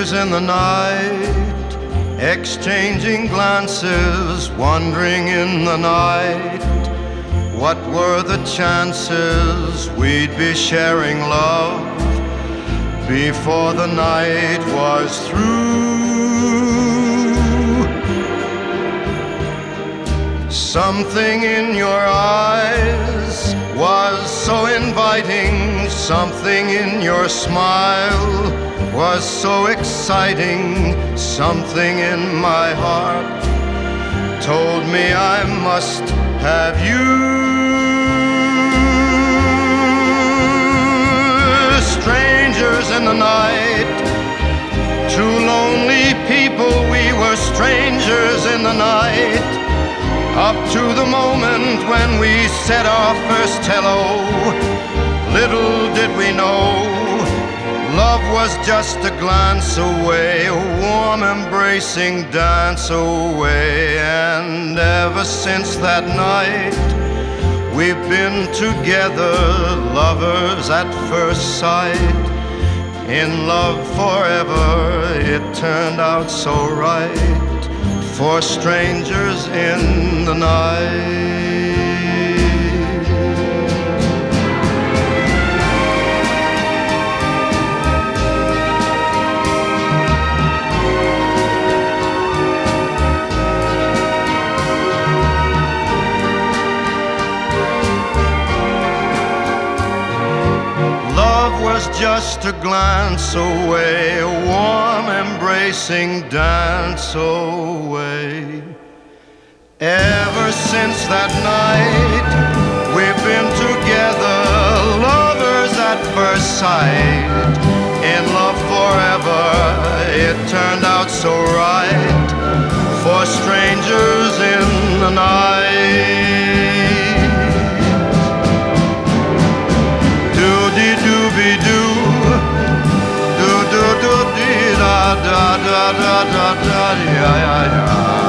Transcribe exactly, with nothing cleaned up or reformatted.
Strangers in the night, exchanging glances, wandering in the night. What were the chances we'd be sharing love before the night was through? Something in your eyes was so inviting, something in your smile was so exciting, something in my heart told me I must have you. Strangers in the night, two lonely people, we were strangers in the night, up to the moment when we said our first hello. Little did we know, love was just a glance away, a warm embracing dance away. And ever since that night, we've been together, lovers at first sight, in love forever. It turned out so right for strangers in the night. Love was just a glance away, a warm embracing dance away. Ever since that night, we've been together, lovers at first sight, in love forever. It turned out so right for strangers in the night. Da da da da da da, yeah, yeah, yeah.